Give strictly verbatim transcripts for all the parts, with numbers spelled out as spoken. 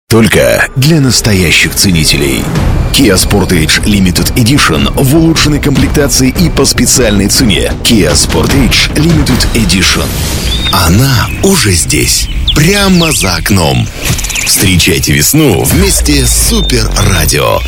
Только для настоящих ценителей. Kia Sportage Limited Edition в улучшенной комплектации и по специальной цене. Kia Sportage Limited Edition. Она уже здесь, прямо за окном. Встречайте весну вместе с Супер Радио.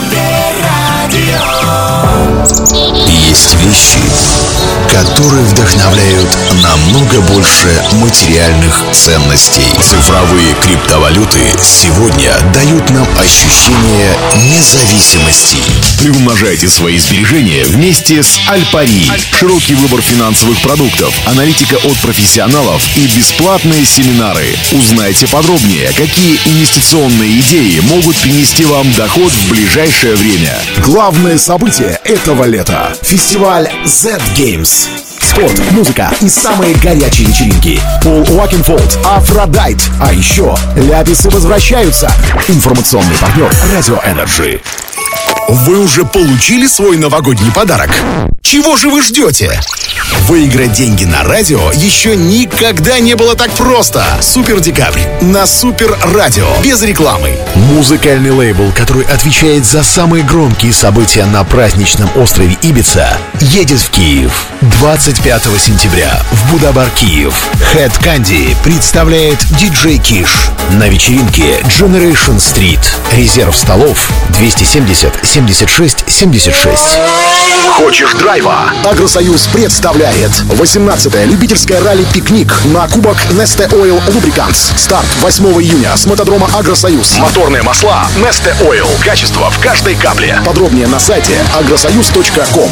Есть вещи, которые вдохновляют намного больше материальных ценностей. Цифровые криптовалюты сегодня дают нам ощущение независимости. Приумножайте свои сбережения вместе с Альпари. Широкий выбор финансовых продуктов, аналитика от профессионалов и бесплатные семинары. Узнайте подробнее, какие инвестиционные идеи могут принести вам доход в ближайшее время. Главное событие этого лета — фестиваль зет Games. Спорт, музыка и самые горячие вечеринки. Пол Уокенфолд, Афродайт. А еще ляписы возвращаются. Информационный партнер Радио Энерджи. Вы уже получили свой новогодний подарок? Чего же вы ждете? Выиграть деньги на радио еще никогда не было так просто. Супер Декабрь на Супер Радио. Без рекламы. Музыкальный лейбл, который отвечает за самые громкие события на праздничном острове Ибица, едет в Киев. двадцать пятого сентября в Будабар, Киев. Head Candy представляет диджей Киш. На вечеринке Generation Street. Резерв столов двести семьдесят семьдесят шесть семьдесят шесть. Хочешь драйва? Агросоюз представляет восемнадцатое любительское ралли-пикник на кубок Neste Oil Lubricants. Старт восьмого июня с мотодрома Агросоюз. Моторные масла Neste Oil. Качество в каждой капле. Подробнее на сайте агросоюз точка ком.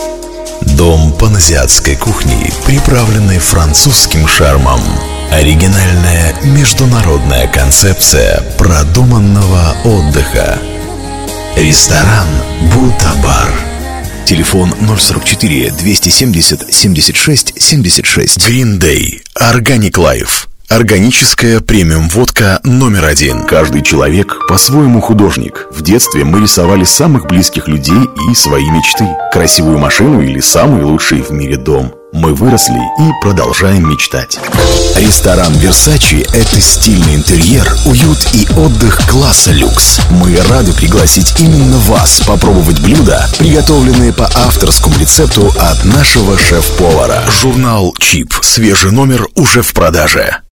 Дом паназиатской кухни, приправленный французским шармом. Оригинальная международная концепция продуманного отдыха. Ресторан Будабар. Телефон ноль сорок четыре двести семьдесят семьдесят шесть семьдесят шесть. Green Day. Organic Life. Органическая премиум-водка номер один. Каждый человек по-своему художник. В детстве мы рисовали самых близких людей и свои мечты. Красивую машину или самый лучший в мире дом. Мы выросли и продолжаем мечтать. Ресторан Versace – это стильный интерьер, уют и отдых класса люкс. Мы рады пригласить именно вас попробовать блюда, приготовленные по авторскому рецепту от нашего шеф-повара. Журнал «Чип». Свежий номер уже в продаже.